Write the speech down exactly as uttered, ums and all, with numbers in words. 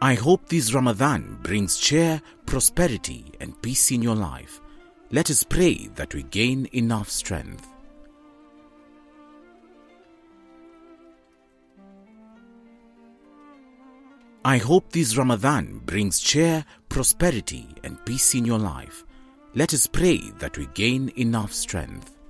I hope this Ramadan brings cheer, prosperity and peace in your life. Let us pray that we gain enough strength. I hope this Ramadan brings cheer, prosperity and peace in your life. Let us pray that we gain enough strength.